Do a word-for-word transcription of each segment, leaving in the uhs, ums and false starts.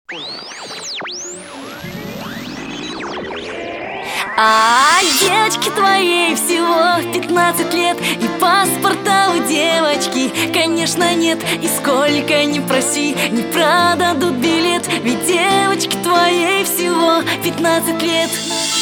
А девочке твоей всего пятнадцать лет, и паспорта у девочки, конечно, нет. И сколько ни проси, не продадут билет, ведь девочке твоей всего пятнадцать лет.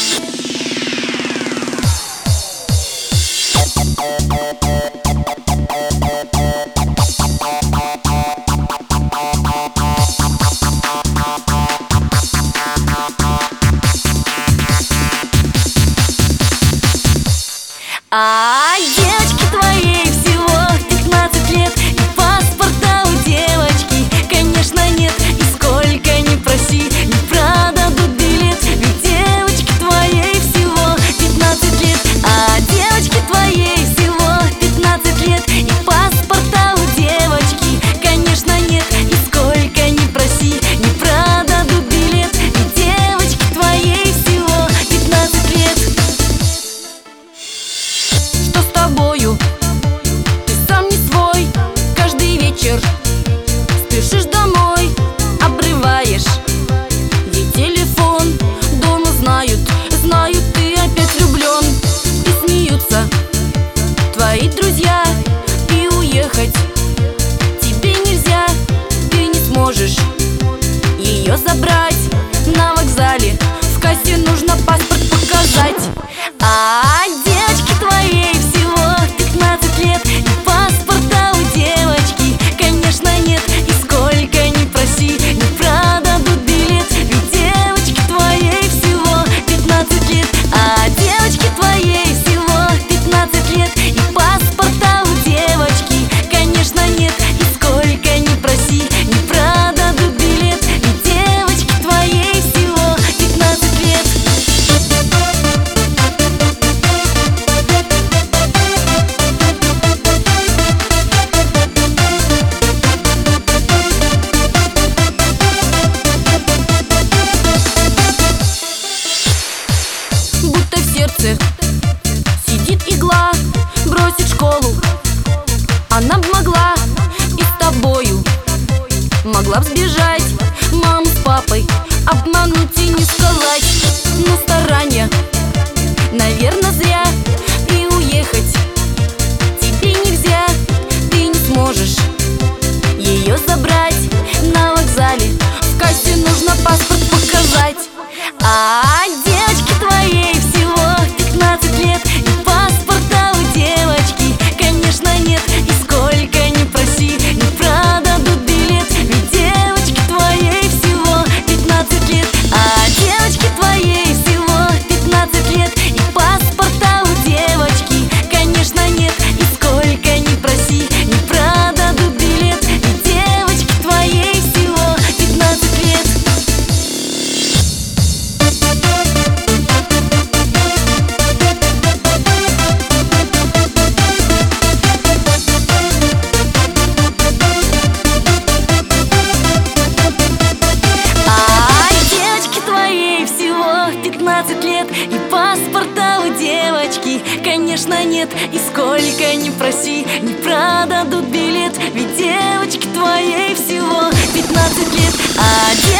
А девочке твоей всего пятнадцать лет, и паспорта у девочки, конечно, нет. И сколько ни проси, не продадут билет, ведь девочке твоей всего пятнадцать лет. А девочке твоей всего пятнадцать лет, и паспорта у девочки, конечно, нет. И сколько ни проси, не продадут билет, ведь девочке твоей всего пятнадцать лет. Ты сам не свой, каждый вечер спешишь домой, обрываешь ей телефон. Дома знают, знают, ты опять влюблен. И смеются твои друзья, и уехать тебе нельзя. Ты не сможешь ее забрать на вокзале, в кассе нужно паспорт показать. А девочке твоей всего пятнадцать лет, и паспорта у девочки, конечно, нет. И сколько ни проси, не продадут билет, ведь девочке твоей всего пятнадцать лет. А девочке твоей всего пятнадцать лет, и паспорта у девочки, конечно, нет. И сколько ни проси, не продадут билет, ведь девочке твоей всего пятнадцать лет. Будто в сердце сидит игла, бросить школу она б могла, и с тобою могла б сбежать, маму с папой обмануть и не сказать. Но старания, наверное, зря, и уехать тебе нельзя. Ты не сможешь ее забрать на вокзале, в кассе нужно паспорт показать. А девочке твоей всего пятнадцать лет, и паспорта у девочки, конечно, нет. И сколько ни проси, не продадут билет, ведь девочке твоей всего пятнадцать лет. А девочке твоей всего пятнадцать лет, и паспорта у девочки, конечно, нет. И сколько ни проси, не продадут билет, ведь девочке твоей всего пятнадцать лет. пятнадцать лет, и паспорта у девочки, конечно, нет. И сколько ни проси, не продадут билет, ведь девочке твоей всего пятнадцать лет. А